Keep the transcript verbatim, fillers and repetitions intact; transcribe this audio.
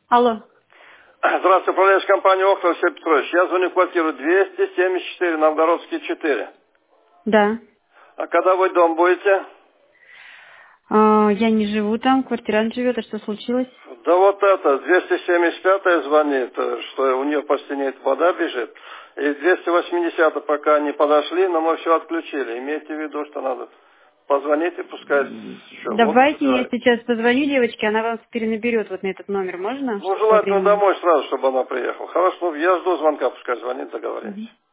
Алло. Здравствуйте, управляющая компания «Окна», Алексей Петрович. Я звоню в квартиру двести семьдесят четыре, Новгородский, четыре. Да. А когда вы дом будете? А, я не живу там, квартирант живет, а что случилось? Да вот это, двести семьдесят пятая звонит, что у нее по стене вода бежит. И двести восьмидесятая пока не подошли, но мы все отключили. Имейте в виду, что надо позвонить и пускай еще воду Давайте я собирает. сейчас позвоню девочке, она вас перенаберет вот на этот номер, можно? Ну, По желательно времени. домой сразу, чтобы она приехала. Хорошо, ну, я жду звонка, пускай звонит, договоримся.